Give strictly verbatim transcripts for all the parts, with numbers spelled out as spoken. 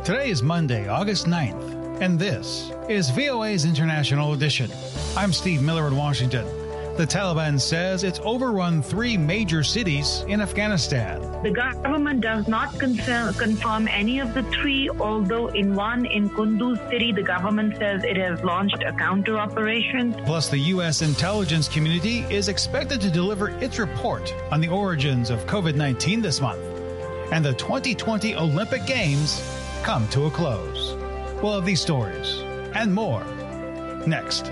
Today is Monday, August ninth, and this is V O A's International Edition. I'm Steve Miller in Washington. The Taliban says it's overrun three major cities in Afghanistan. The government does not confirm, confirm any of the three, although in one, in Kunduz city, the government says it has launched a counter-operation. Plus, the U S intelligence community is expected to deliver its report on the origins of COVID nineteen this month. And the twenty twenty Olympic Games come to a close. We'll have these stories and more next.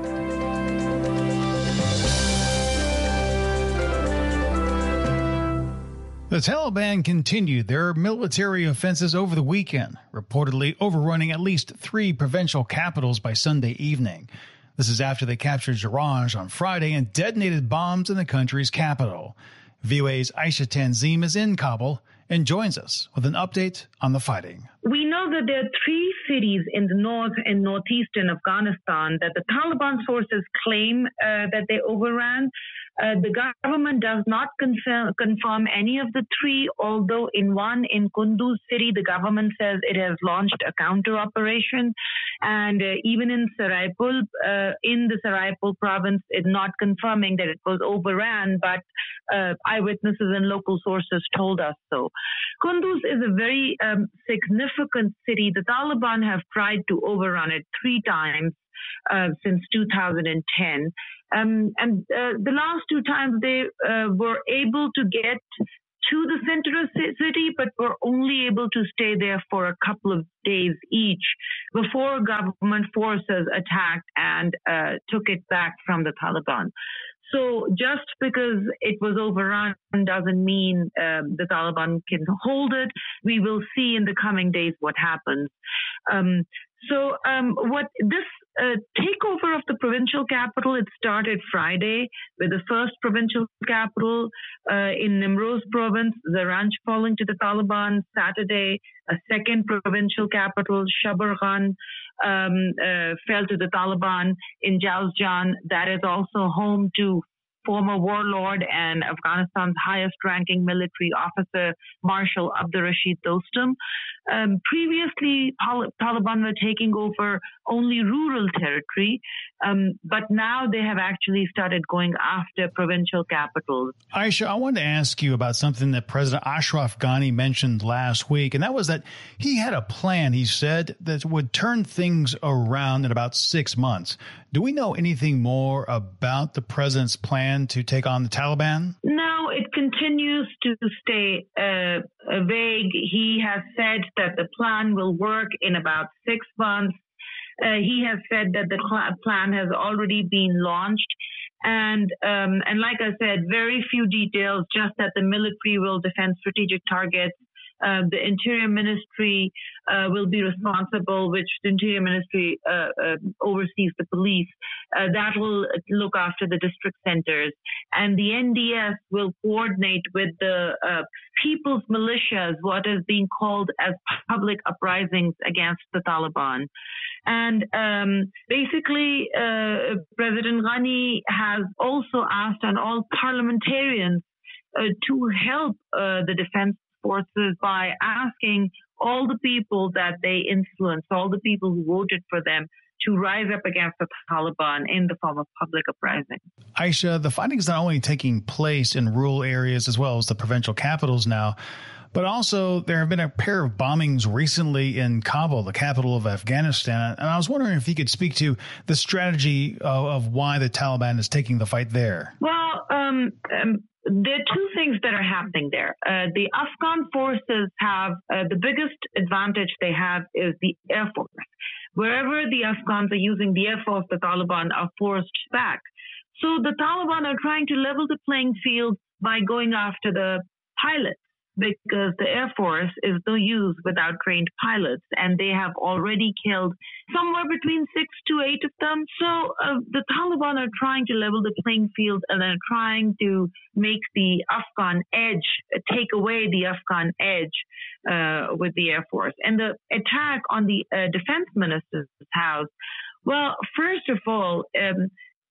The Taliban continued their military offenses over the weekend, reportedly overrunning at least three provincial capitals by Sunday evening. This is after they captured Jarraj on Friday and detonated bombs in the country's capital. V O A's Aisha Tanzim is in Kabul and joins us with an update on the fighting. We know that there are three cities in the north and northeastern Afghanistan that the Taliban sources claim uh, that they overran. Uh, the government does not confirm, confirm any of the three, although in one, in Kunduz city, the government says it has launched a counter-operation. And uh, even in Saraipul, uh, in the Saraipul province, it's not confirming that it was overran, but uh, eyewitnesses and local sources told us so. Kunduz is a very um, significant city. The Taliban have tried to overrun it three times uh, since two thousand ten. Um, and uh, the last two times they uh, were able to get to the center of the city, but were only able to stay there for a couple of days each before government forces attacked and uh, took it back from the Taliban. So just because it was overrun doesn't mean um, the Taliban can hold it. We will see in the coming days what happens. Um, so um, what this uh, takeover of the provincial capital, it started Friday with the first provincial capital uh, in Nimroz province, Zaranj falling to the Taliban. Saturday, a second provincial capital, Shabargan, um, uh, fell to the Taliban in Jawzjan. That is also home to former warlord and Afghanistan's highest-ranking military officer, Marshal Abdurrashid Dostum. Um, previously, Tal- Taliban were taking over only rural territory, um, but now they have actually started going after provincial capitals. Aisha, I wanted to ask you about something that President Ashraf Ghani mentioned last week, and that was that he had a plan, he said, that would turn things around in about six months. Do we know anything more about the president's plan to take on the Taliban? No, it continues to stay uh, vague. He has said that the plan will work in about six months. Uh, he has said that the cl- plan has already been launched. And um, and like I said, very few details, just that the military will defend strategic targets. Uh, the Interior Ministry uh, will be responsible, which the Interior Ministry uh, uh, oversees the police. Uh, that will look after the district centers. And the N D S will coordinate with the uh, people's militias, what is being called as public uprisings against the Taliban. And um, basically, uh, President Ghani has also asked on all parliamentarians uh, to help uh, the defense forces by asking all the people that they influence, all the people who voted for them, to rise up against the Taliban in the form of public uprising. Aisha, the fighting is not only taking place in rural areas as well as the provincial capitals now, but also there have been a pair of bombings recently in Kabul, the capital of Afghanistan. And I was wondering if you could speak to the strategy of, of why the Taliban is taking the fight there. Well, um, um there are two things that are happening there. Uh, the Afghan forces have, uh, the biggest advantage they have is the Air Force. Wherever the Afghans are using the Air Force, the Taliban are forced back. So the Taliban are trying to level the playing field by going after the pilots, because the Air Force is no use without trained pilots, and they have already killed somewhere between six to eight of them. So uh, the Taliban are trying to level the playing field and are trying to make the Afghan edge, take away the Afghan edge uh, with the Air Force. And the attack on the uh, defense minister's house, well, first of all, um,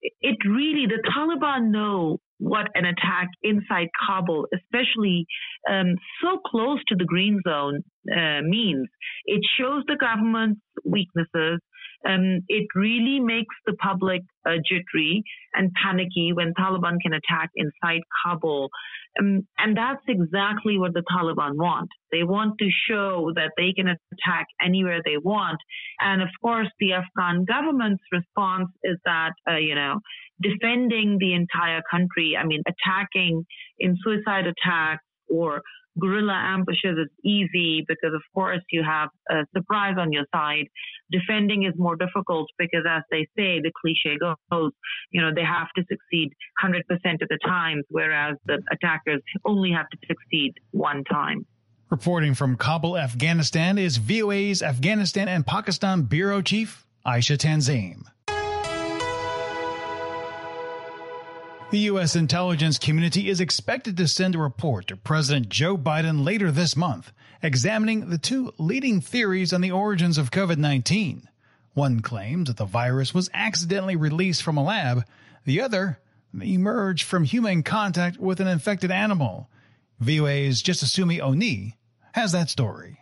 it really, the Taliban know what an attack inside Kabul, especially um, so close to the green zone, uh, means. It shows the government's weaknesses. Um, it really makes the public uh, jittery and panicky when Taliban can attack inside Kabul. Um, and that's exactly what the Taliban want. They want to show that they can attack anywhere they want. And of course, the Afghan government's response is that, uh, you know, defending the entire country, I mean, attacking in suicide attacks or guerrilla ambushes is easy because, of course, you have a surprise on your side. Defending is more difficult because, as they say, the cliche goes, you know, they have to succeed one hundred percent of the time, whereas the attackers only have to succeed one time. Reporting from Kabul, Afghanistan, is V O A's Afghanistan and Pakistan Bureau Chief, Aisha Tanzim. The U S intelligence community is expected to send a report to President Joe Biden later this month, examining the two leading theories on the origins of COVID nineteen. One claims that the virus was accidentally released from a lab. The other emerged from human contact with an infected animal. V O A's Justasumi Oni has that story.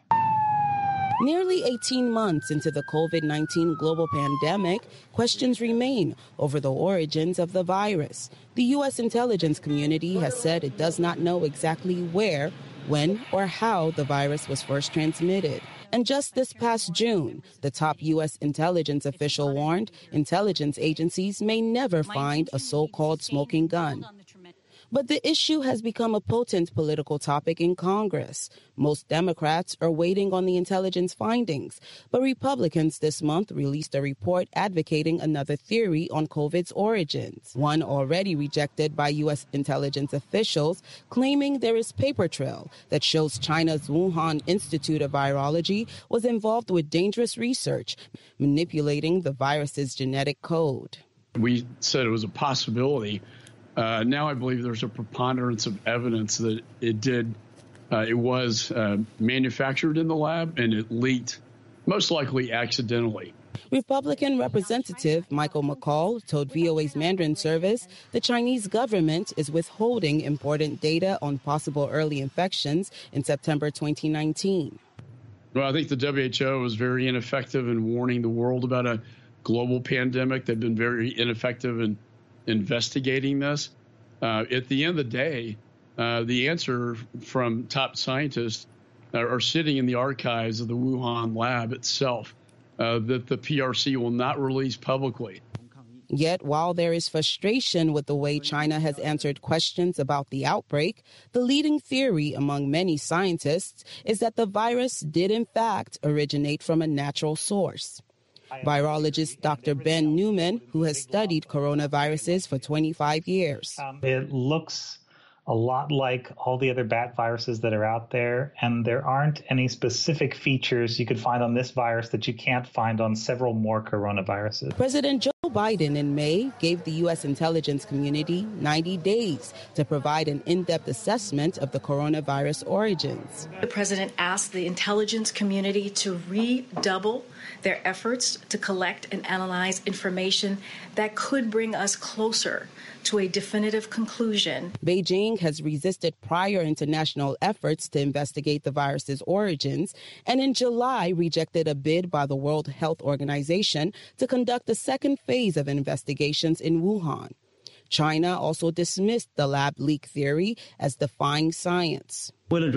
Nearly eighteen months into the COVID nineteen global pandemic, questions remain over the origins of the virus. The U S intelligence community has said it does not know exactly where, when, or how the virus was first transmitted. And just this past June, the top U S intelligence official warned intelligence agencies may never find a so-called smoking gun. But the issue has become a potent political topic in Congress. Most Democrats are waiting on the intelligence findings, but Republicans this month released a report advocating another theory on COVID's origins, one already rejected by U S intelligence officials, claiming there is paper trail that shows China's Wuhan Institute of Virology was involved with dangerous research, manipulating the virus's genetic code. We said it was a possibility. Uh, now I believe there's a preponderance of evidence that it did, uh, it was uh, manufactured in the lab and it leaked, most likely accidentally. Republican Representative Michael McCall told V O A's Mandarin service the Chinese government is withholding important data on possible early infections in September twenty nineteen. Well, I think the W H O was very ineffective in warning the world about a global pandemic. They've been very ineffective in investigating this. Uh, at the end of the day, uh, the answer from top scientists are, are sitting in the archives of the Wuhan lab itself uh, that the P R C will not release publicly. Yet, while there is frustration with the way China has answered questions about the outbreak, the leading theory among many scientists is that the virus did in fact originate from a natural source. Virologist Doctor Ben Newman, who has studied coronaviruses for twenty-five years. Um, it looks a lot like all the other bat viruses that are out there, and there aren't any specific features you could find on this virus that you can't find on several more coronaviruses. President Joe Biden in May gave the U S intelligence community ninety days to provide an in-depth assessment of the coronavirus origins. The president asked the intelligence community to redouble their efforts to collect and analyze information that could bring us closer to a definitive conclusion. Beijing has resisted prior international efforts to investigate the virus's origins, and in July rejected a bid by the World Health Organization to conduct a second phase of investigations in Wuhan. China also dismissed the lab leak theory as defying science.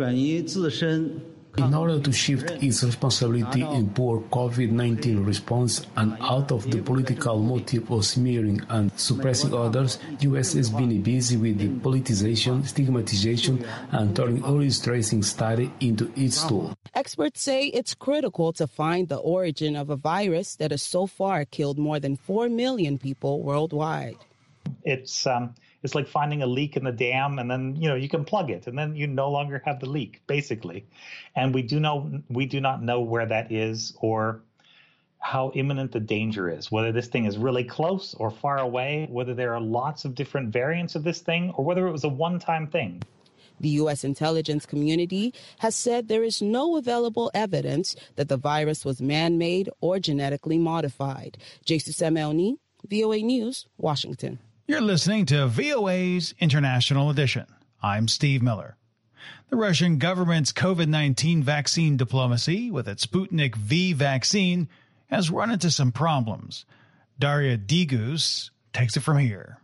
In order to shift its responsibility in poor COVID nineteen response and out of the political motive of smearing and suppressing others, U S has been busy with the politicization, stigmatization, and turning origin tracing study into its tool. Experts say it's critical to find the origin of a virus that has so far killed more than four million people worldwide. It's um, it's like finding a leak in the dam, and then you know you can plug it, and then you no longer have the leak, basically. And we do know we do not know where that is or how imminent the danger is. Whether this thing is really close or far away, whether there are lots of different variants of this thing, or whether it was a one-time thing. The U S intelligence community has said there is no available evidence that the virus was man-made or genetically modified. Justasumi Oni, V O A News, Washington. You're listening to V O A's International Edition. I'm Steve Miller. The Russian government's COVID nineteen vaccine diplomacy with its Sputnik V vaccine has run into some problems. Daria Digus takes it from here.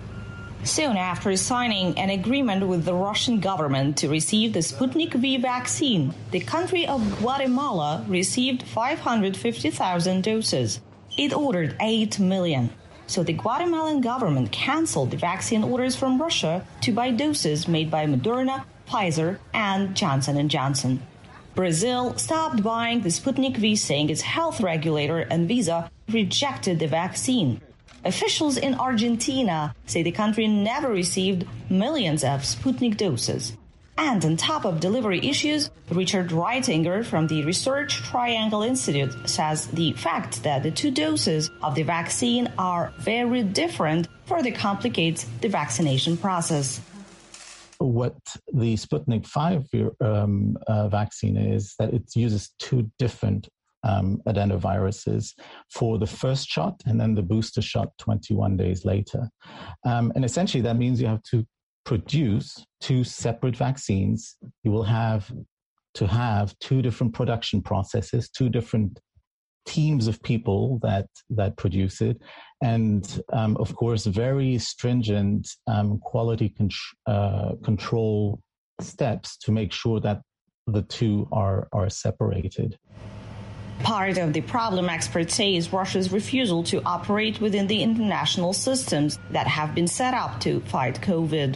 Soon after signing an agreement with the Russian government to receive the Sputnik V vaccine, the country of Guatemala received five hundred fifty thousand doses. It ordered eight million. So the Guatemalan government canceled the vaccine orders from Russia to buy doses made by Moderna, Pfizer, and Johnson and Johnson. Brazil stopped buying the Sputnik V, saying its health regulator Anvisa rejected the vaccine. Officials in Argentina say the country never received millions of Sputnik doses. And on top of delivery issues, Richard Reitinger from the Research Triangle Institute says the fact that the two doses of the vaccine are very different further complicates the vaccination process. What the Sputnik five um, uh, vaccine is that it uses two different Um, adenoviruses for the first shot and then the booster shot twenty-one days later. Um, and essentially that means you have to produce two separate vaccines. You will have to have two different production processes, two different teams of people that that produce it, and um, of course very stringent um, quality con- uh, control steps to make sure that the two are are separated. Part of the problem, experts say, is Russia's refusal to operate within the international systems that have been set up to fight COVID.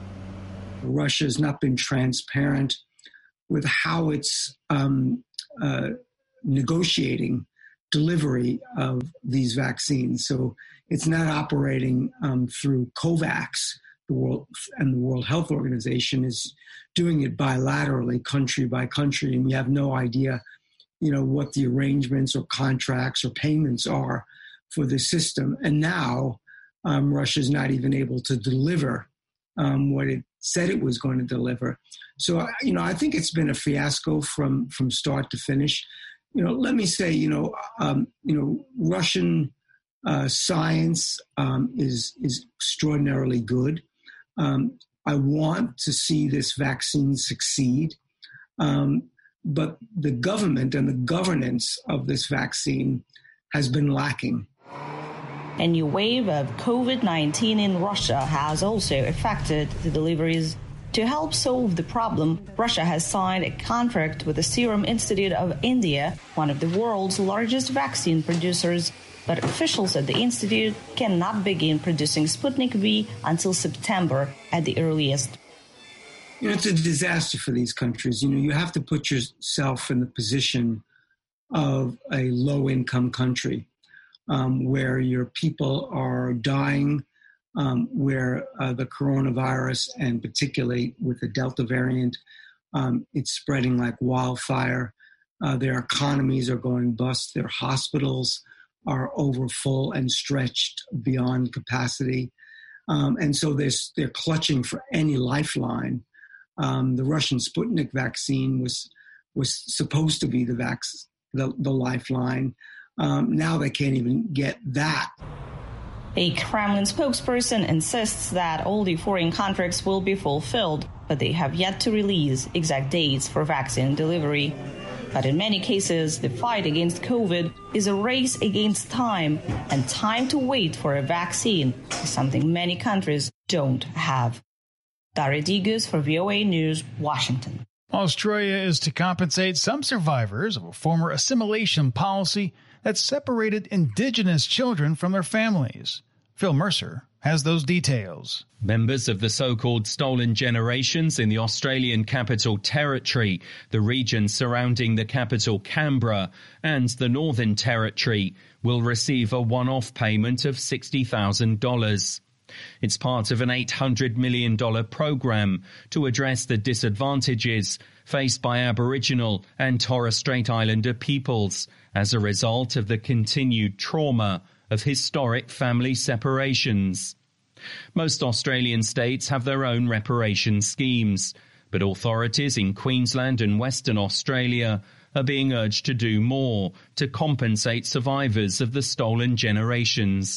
Russia has not been transparent with how it's um, uh, negotiating delivery of these vaccines. So it's not operating um, through COVAX, the World and the World Health Organization is doing it bilaterally, country by country, and we have no idea, you know, what the arrangements or contracts or payments are for the system. And now um, Russia is not even able to deliver um, what it said it was going to deliver. So, you know, I think it's been a fiasco from, from start to finish. You know, let me say, you know, um, you know, Russian uh, science um, is is extraordinarily good. Um, I want to see this vaccine succeed, um, but the government and the governance of this vaccine has been lacking. A new wave of COVID nineteen in Russia has also affected the deliveries. To help solve the problem, Russia has signed a contract with the Serum Institute of India, one of the world's largest vaccine producers. But officials at the institute cannot begin producing Sputnik V until September at the earliest. You know, it's a disaster for these countries. You know, you have to put yourself in the position of a low-income country um, where your people are dying, um, where uh, the coronavirus, and particularly with the Delta variant, um, it's spreading like wildfire. Uh, their economies are going bust. Their hospitals are over full and stretched beyond capacity. Um, and so they're, they're clutching for any lifeline. Um, the Russian Sputnik vaccine was was supposed to be the, vac- the, the lifeline. Um, now they can't even get that. A Kremlin spokesperson insists that all the foreign contracts will be fulfilled, but they have yet to release exact dates for vaccine delivery. But in many cases, the fight against COVID is a race against time, and time to wait for a vaccine is something many countries don't have. Daria Digus for V O A News, Washington. Australia is to compensate some survivors of a former assimilation policy that separated Indigenous children from their families. Phil Mercer has those details. Members of the so-called stolen generations in the Australian Capital Territory, the region surrounding the capital Canberra, and the Northern Territory will receive a one-off payment of sixty thousand dollars. It's part of an eight hundred million dollars program to address the disadvantages faced by Aboriginal and Torres Strait Islander peoples as a result of the continued trauma of historic family separations. Most Australian states have their own reparation schemes, but authorities in Queensland and Western Australia are being urged to do more to compensate survivors of the stolen generations.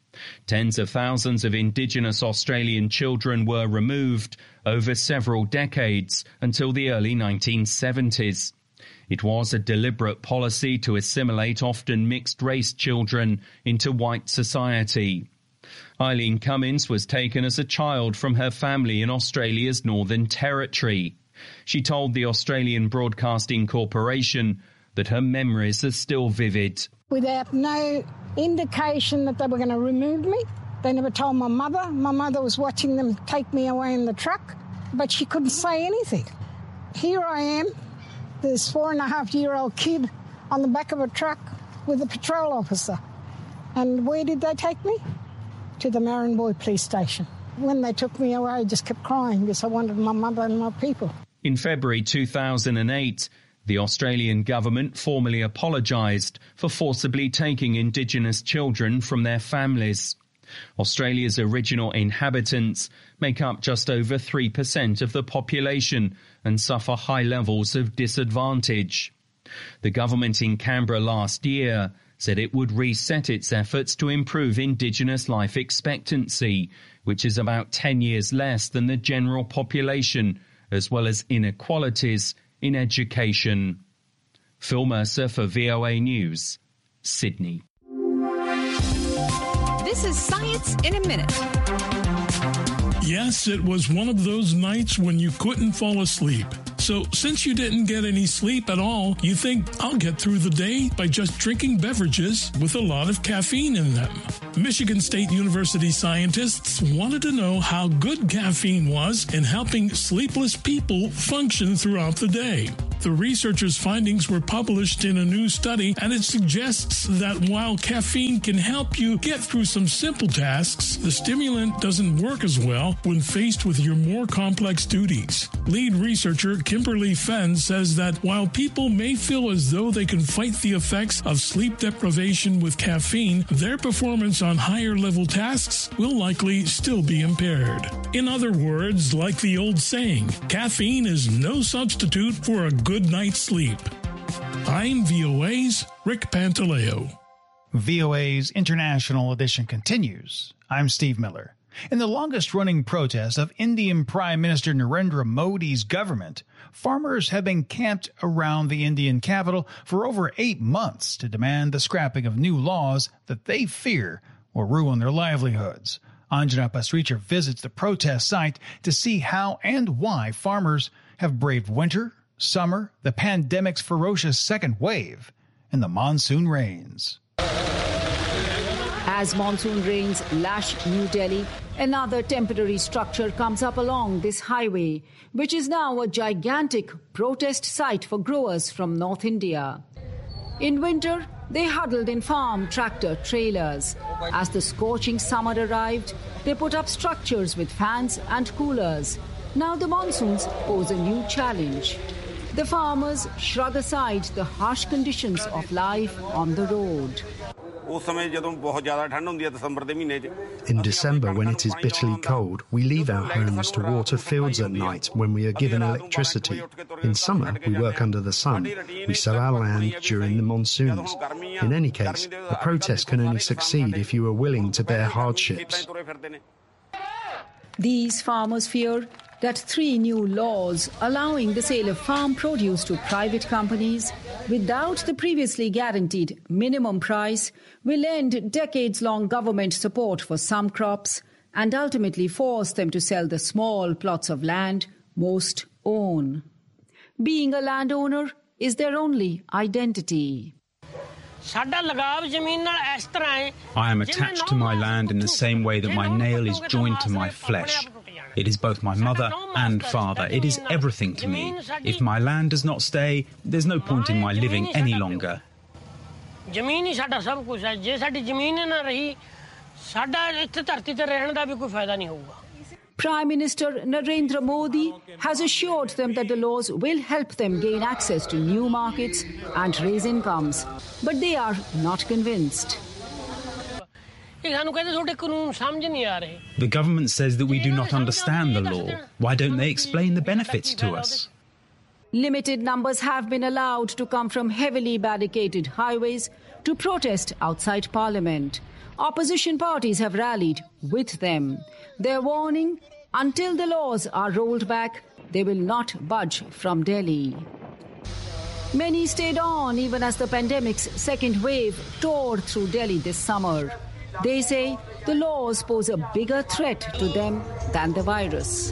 Tens of thousands of Indigenous Australian children were removed over several decades until the early nineteen seventies. It was a deliberate policy to assimilate often mixed-race children into white society. Eileen Cummins was taken as a child from her family in Australia's Northern Territory. She told the Australian Broadcasting Corporation that her memories are still vivid. Without no indication that they were going to remove me. They never told my mother. My mother was watching them take me away in the truck, but she couldn't say anything. Here I am, this four and a half year old kid on the back of a truck with a patrol officer. And where did they take me? To the Marranboy police station. When they took me away, I just kept crying because I wanted my mother and my people. In February two thousand eight, the Australian government formally apologised for forcibly taking Indigenous children from their families. Australia's original inhabitants make up just over three percent of the population and suffer high levels of disadvantage. The government in Canberra last year said it would reset its efforts to improve Indigenous life expectancy, which is about ten years less than the general population, as well as inequalities in education. Phil Mercer for V O A News, Sydney. This is Science in a Minute. Yes, it was one of those nights when you couldn't fall asleep. So since you didn't get any sleep at all, you think, I'll get through the day by just drinking beverages with a lot of caffeine in them. Michigan State University scientists wanted to know how good caffeine was in helping sleepless people function throughout the day. The researchers' findings were published in a new study, and it suggests that while caffeine can help you get through some simple tasks, the stimulant doesn't work as well when faced with your more complex duties. Lead researcher Kimberly Fenn says that while people may feel as though they can fight the effects of sleep deprivation with caffeine, their performance on higher-level tasks will likely still be impaired. In other words, like the old saying, caffeine is no substitute for a good night's sleep. I'm V O A's Rick Pantaleo. V O A's International Edition continues. I'm Steve Miller. In the longest-running protest of Indian Prime Minister Narendra Modi's government, farmers have been camped around the Indian capital for over eight months to demand the scrapping of new laws that they fear will ruin their livelihoods. Anjana Pasricha visits the protest site to see how and why farmers have braved winter, summer, the pandemic's ferocious second wave, and the monsoon rains. As monsoon rains lash New Delhi, another temporary structure comes up along this highway, which is now a gigantic protest site for growers from North India. In winter, they huddled in farm tractor trailers. As the scorching summer arrived, they put up structures with fans and coolers. Now the monsoons pose a new challenge. The farmers shrug aside the harsh conditions of life on the road. In December, when it is bitterly cold, we leave our homes to water fields at night when we are given electricity. In summer, we work under the sun. We sow our land during the monsoons. In any case, a protest can only succeed if you are willing to bear hardships. These farmers fear that three new laws allowing the sale of farm produce to private companies without the previously guaranteed minimum price will end decades-long government support for some crops and ultimately force them to sell the small plots of land most own. Being a landowner is their only identity. I am attached to my land in the same way that my nail is joined to my flesh. It is both my mother and father. It is everything to me. If my land does not stay, there's no point in my living any longer. Prime Minister Narendra Modi has assured them that the laws will help them gain access to new markets and raise incomes, but they are not convinced. The government says that we do not understand the law. Why don't they explain the benefits to us? Limited numbers have been allowed to come from heavily barricaded highways to protest outside Parliament. Opposition parties have rallied with them. They're warning, until the laws are rolled back, they will not budge from Delhi. Many stayed on even as the pandemic's second wave tore through Delhi this summer. They say the laws pose a bigger threat to them than the virus.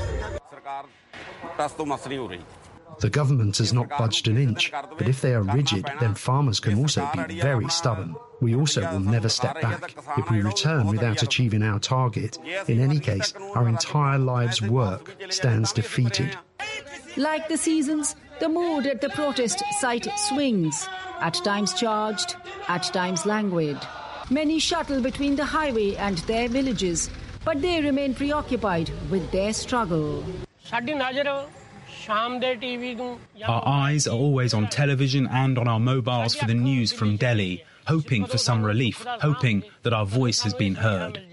The government has not budged an inch, but if they are rigid, then farmers can also be very stubborn. We also will never step back. If we return without achieving our target, in any case, our entire lives' work stands defeated. Like the seasons, the mood at the protest site swings, at times charged, at times languid. Many shuttle between the highway and their villages, but they remain preoccupied with their struggle. Our eyes are always on television and on our mobiles for the news from Delhi, hoping for some relief, hoping that our voice has been heard.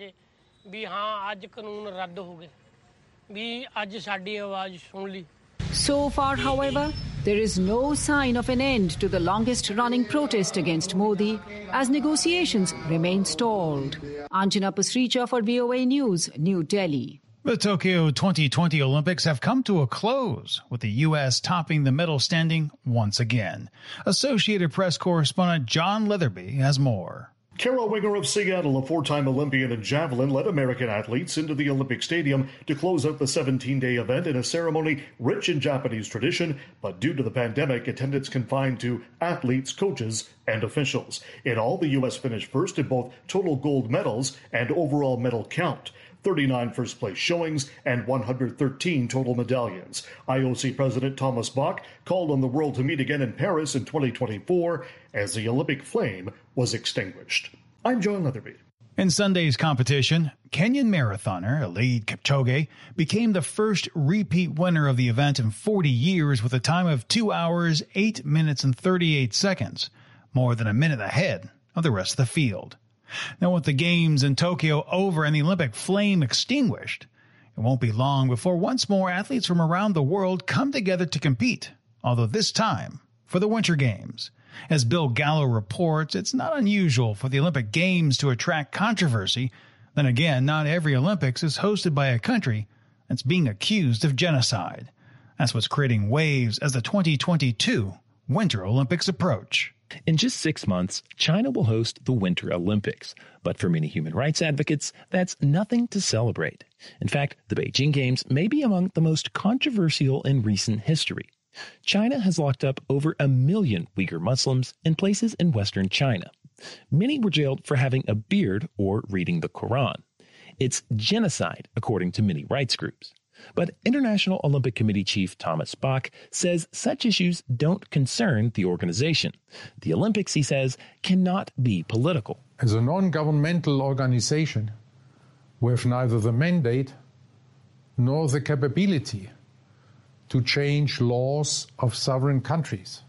So far, however, there is no sign of an end to the longest-running protest against Modi as negotiations remain stalled. Anjana Pasricha for V O A News, New Delhi. The Tokyo twenty twenty Olympics have come to a close, with the U S topping the medal standing once again. Associated Press correspondent John Leatherby has more. Carol Winger of Seattle, a four-time Olympian in javelin, led American athletes into the Olympic Stadium to close out the seventeen-day event in a ceremony rich in Japanese tradition, but due to the pandemic, attendance confined to athletes, coaches, and officials. In all, the U S finished first in both total gold medals and overall medal count. thirty-nine first-place showings, and one hundred thirteen total medallions. I O C President Thomas Bach called on the world to meet again in Paris in twenty twenty-four as the Olympic flame was extinguished. I'm John Leatherby. In Sunday's competition, Kenyan marathoner Eliud Kipchoge became the first repeat winner of the event in forty years with a time of two hours, eight minutes, and thirty-eight seconds, more than a minute ahead of the rest of the field. Now, with the Games in Tokyo over and the Olympic flame extinguished, it won't be long before once more athletes from around the world come together to compete, although this time for the Winter Games. As Bill Gallo reports, it's not unusual for the Olympic Games to attract controversy. Then again, not every Olympics is hosted by a country that's being accused of genocide. That's what's creating waves as the twenty twenty-two Winter Olympics approach. In just six months, China will host the Winter Olympics. But for many human rights advocates, that's nothing to celebrate. In fact, the Beijing Games may be among the most controversial in recent history. China has locked up over a million Uyghur Muslims in places in western China. Many were jailed for having a beard or reading the Quran. It's genocide, according to many rights groups. But International Olympic Committee Chief Thomas Bach says such issues don't concern the organization. The Olympics, he says, cannot be political. As a non-governmental organization, we have neither the mandate nor the capability to change laws of sovereign countries.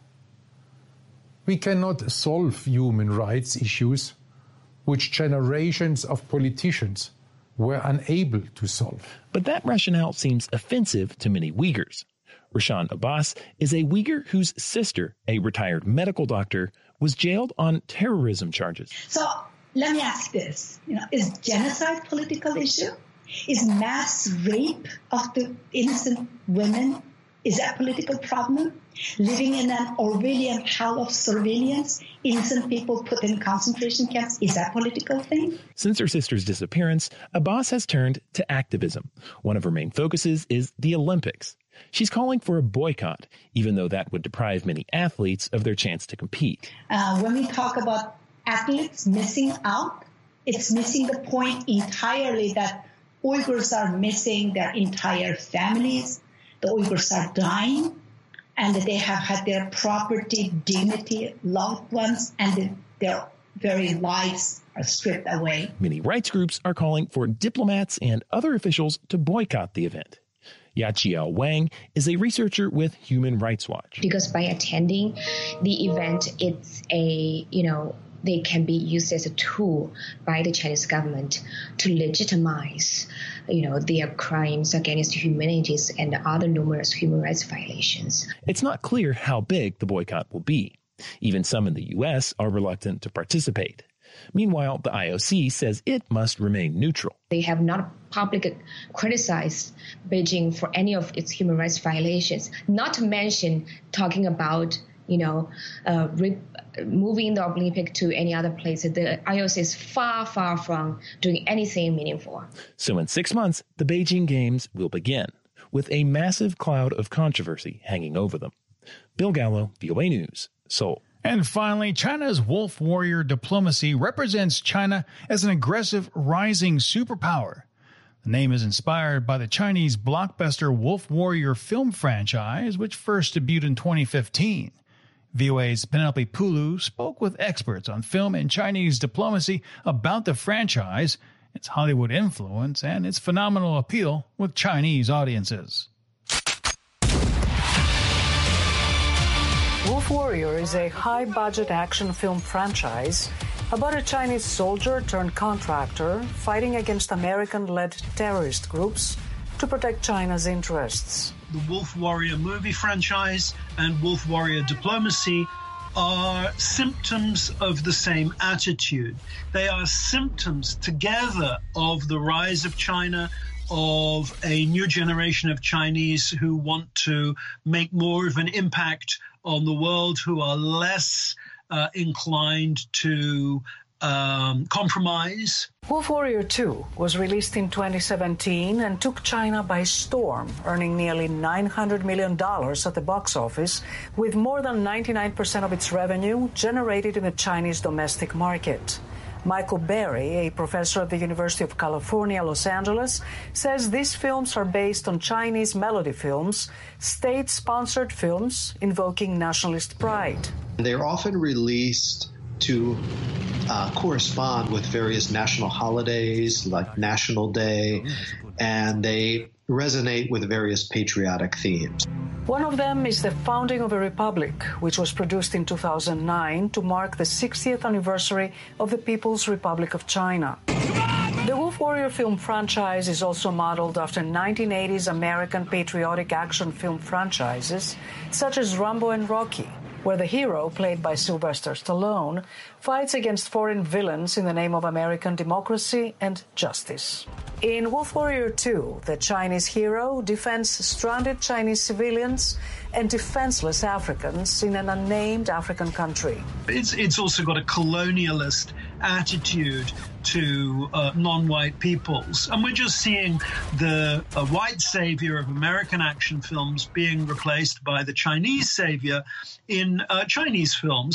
We cannot solve human rights issues which generations of politicians were unable to solve. But that rationale seems offensive to many Uyghurs. Rashan Abbas is a Uyghur whose sister, a retired medical doctor, was jailed on terrorism charges. So let me ask this, you know, is genocide a political issue? Is mass rape of the innocent women, is that a political problem? Living in an Orwellian hell of surveillance, innocent people put in concentration camps, is that a political thing? Since her sister's disappearance, Abbas has turned to activism. One of her main focuses is the Olympics. She's calling for a boycott, even though that would deprive many athletes of their chance to compete. Uh, when we talk about athletes missing out, it's missing the point entirely that Uyghurs are missing their entire families. The Uyghurs are dying, and they have had their property, dignity, loved ones, and their very lives are stripped away. Many rights groups are calling for diplomats and other officials to boycott the event. Yaqiao Wang is a researcher with Human Rights Watch. Because by attending the event, it's a, you know, they can be used as a tool by the Chinese government to legitimize, you know, their crimes against humanity and other numerous human rights violations. It's not clear how big the boycott will be. Even some in the U S are reluctant to participate. Meanwhile, the I O C says it must remain neutral. They have not publicly criticized Beijing for any of its human rights violations, not to mention talking about, you know, uh, re- moving the Olympic to any other place. The I O C is far, far from doing anything meaningful. So in six months, the Beijing Games will begin, with a massive cloud of controversy hanging over them. Bill Gallo, V O A News, Seoul. And finally, China's wolf warrior diplomacy represents China as an aggressive, rising superpower. The name is inspired by the Chinese blockbuster Wolf Warrior film franchise, which first debuted in twenty fifteen. V O A's Penelope Pulu spoke with experts on film and Chinese diplomacy about the franchise, its Hollywood influence, and its phenomenal appeal with Chinese audiences. Wolf Warrior is a high-budget action film franchise about a Chinese soldier turned contractor fighting against American-led terrorist groups to protect China's interests. The Wolf Warrior movie franchise and Wolf Warrior diplomacy are symptoms of the same attitude. They are symptoms together of the rise of China, of a new generation of Chinese who want to make more of an impact on the world, who are less uh, inclined to um, compromise. Wolf Warrior two was released in twenty seventeen and took China by storm, earning nearly nine hundred million dollars at the box office, with more than ninety-nine percent of its revenue generated in the Chinese domestic market. Michael Berry, a professor at the University of California, Los Angeles, says these films are based on Chinese melody films, state-sponsored films invoking nationalist pride. They're often released to uh, correspond with various national holidays like National Day, and they resonate with various patriotic themes. One of them is The Founding of a Republic, which was produced in two thousand nine to mark the sixtieth anniversary of the People's Republic of China. The Wolf Warrior film franchise is also modeled after nineteen eighties American patriotic action film franchises such as Rambo and Rocky, where the hero, played by Sylvester Stallone, fights against foreign villains in the name of American democracy and justice. In Wolf Warrior two, the Chinese hero defends stranded Chinese civilians and defenseless Africans in an unnamed African country. It's, it's also got a colonialist attitude to uh, non-white peoples. And we're just seeing the uh, white savior of American action films being replaced by the Chinese savior in uh, Chinese films.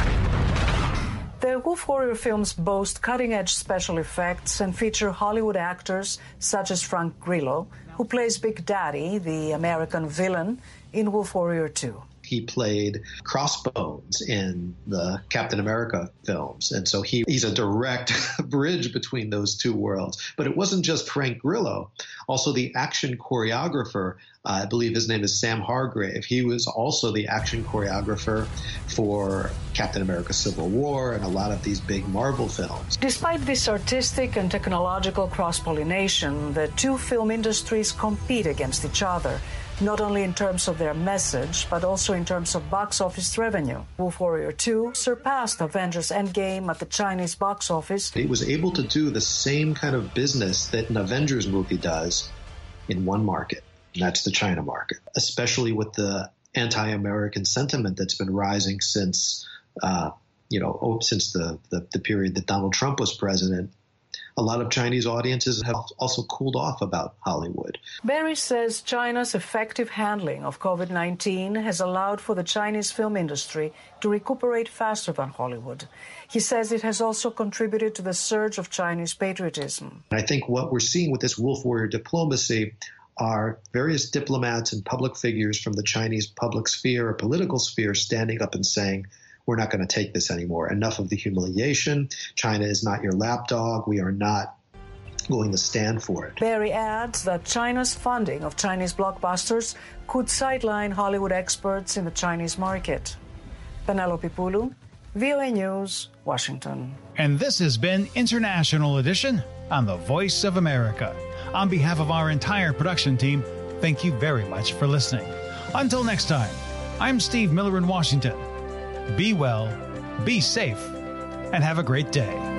The Wolf Warrior films boast cutting-edge special effects and feature Hollywood actors such as Frank Grillo, who plays Big Daddy, the American villain, in Wolf Warrior two. He played Crossbones in the Captain America films, and so he, he's a direct bridge between those two worlds. But it wasn't just Frank Grillo. Also, the action choreographer, uh, I believe his name is Sam Hargrave. He was also the action choreographer for Captain America Civil War and a lot of these big Marvel films. Despite this artistic and technological cross-pollination, the two film industries compete against each other, not only in terms of their message, but also in terms of box office revenue. Wolf Warrior two surpassed Avengers Endgame at the Chinese box office. It was able to do the same kind of business that an Avengers movie does in one market, and that's the China market, especially with the anti-American sentiment that's been rising since, uh, you know, oh, since the, the, the period that Donald Trump was president. A lot of Chinese audiences have also cooled off about Hollywood. Berry says China's effective handling of COVID nineteen has allowed for the Chinese film industry to recuperate faster than Hollywood. He says it has also contributed to the surge of Chinese patriotism. I think what we're seeing with this Wolf Warrior diplomacy are various diplomats and public figures from the Chinese public sphere or political sphere standing up and saying, we're not going to take this anymore. Enough of the humiliation. China is not your lapdog. We are not going to stand for it. Berry adds that China's funding of Chinese blockbusters could sideline Hollywood experts in the Chinese market. Penelope Pulu, V O A News, Washington. And this has been International Edition on the Voice of America. On behalf of our entire production team, thank you very much for listening. Until next time, I'm Steve Miller in Washington. Be well, be safe, and have a great day.